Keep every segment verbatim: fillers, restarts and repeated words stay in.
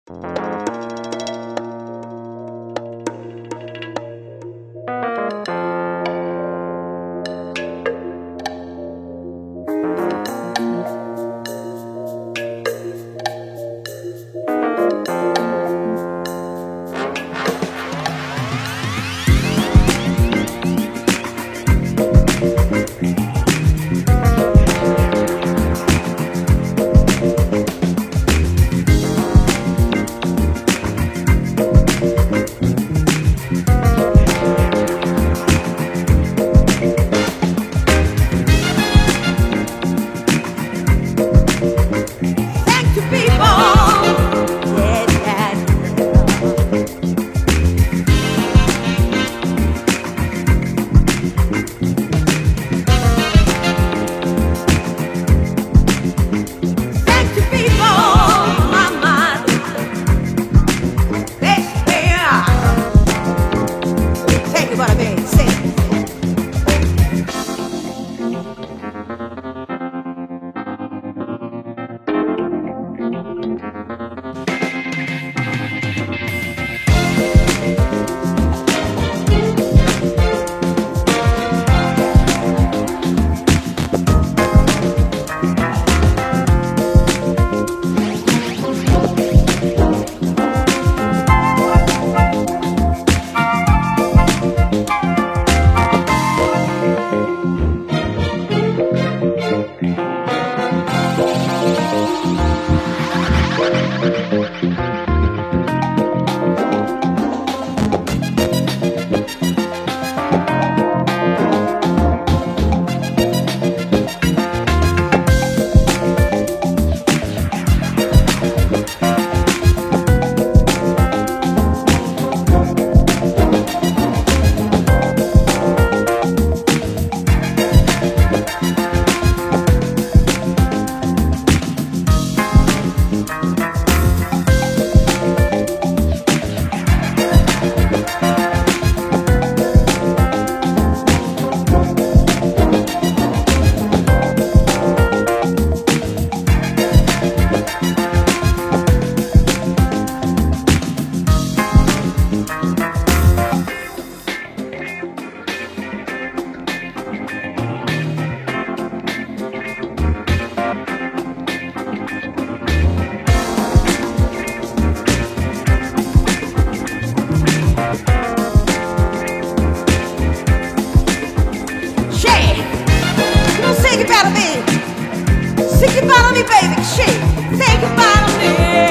Think about me, baby, shake. Think about me,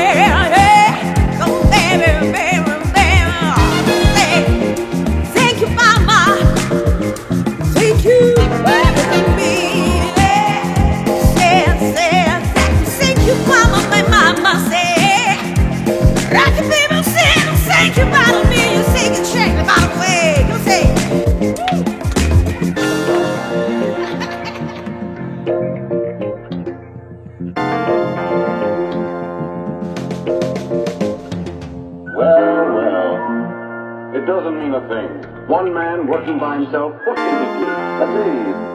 yeah. Oh, baby, baby, baby. Hey, think about my, think you about me, yeah. Say, say, think you about my, my, my, say. Rock it, baby, say, think about me, you sing and shake about the way you say. Well, well, it doesn't mean a thing. One man working by himself, what can he do? Let's see.